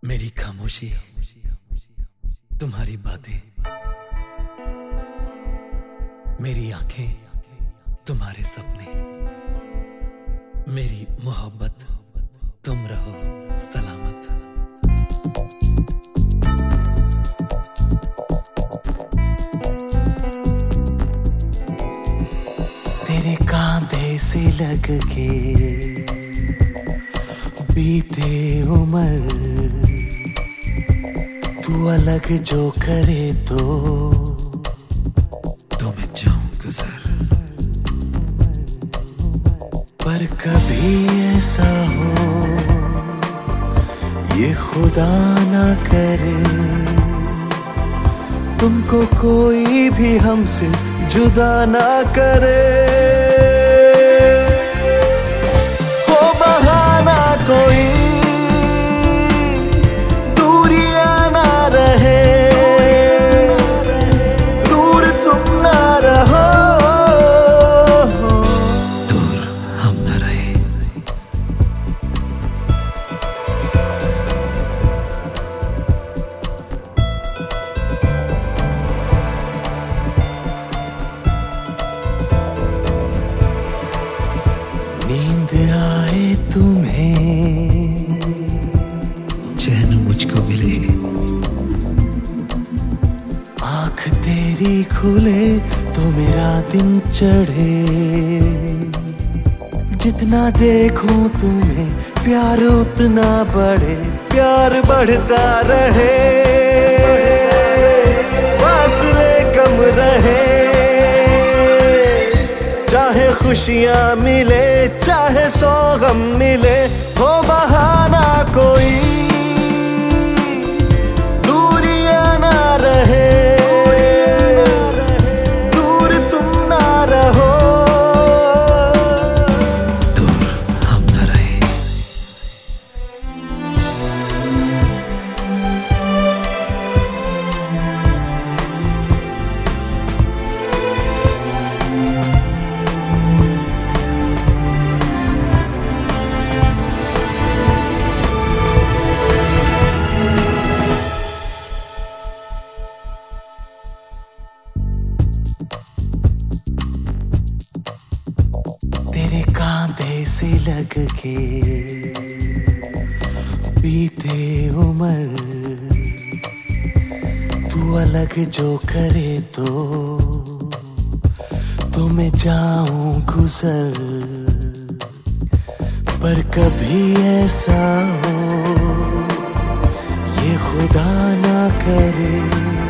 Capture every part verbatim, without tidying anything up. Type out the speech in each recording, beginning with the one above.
मेरी खामोशी, तुम्हारी बातें, मेरी आंखें, तुम्हारे सपने, मेरी मोहब्बत, तुम रहो सलामत। तेरे कांधे से लग के बीते उम्र, तू अलग जो करे तो तो मैं जाऊं गुजर। पर कभी ऐसा हो ये खुदा ना करे, तुमको कोई भी हमसे जुदा ना करे। हो बहाना कोई दूरियां ना रहे, दूर तुम ना रहो, दूर हम न रहे। नींद आए तुम्हें, चैन मुझको मिले, आँख तेरी खुले तो मेरा दिन चढ़े। जितना देखूं तुम्हें प्यार उतना बढ़े, प्यार बढ़ता रहे, फासले कम रहे। चाहे खुशियां मिले चाहे सौ गम मिले, हो बहाना कोई दूरियां ना रहे, दूर तुम ना रहो, दूर हम न रहे। तेरे कांधे से लग के बीते उम्र, तू अलग जो करे तो तो मैं जाऊं गुजर। पर कभी ऐसा हो ये खुदा ना करे,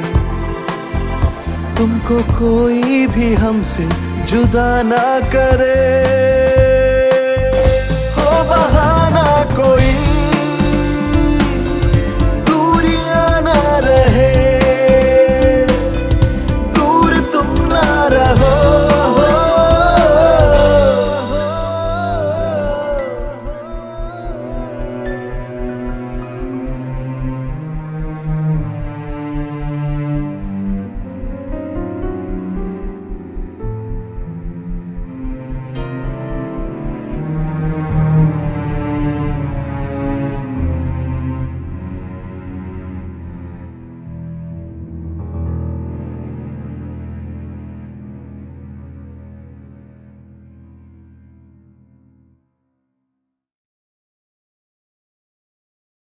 तुमको कोई भी हमसे जुदा ना करे। हो बहाना कोई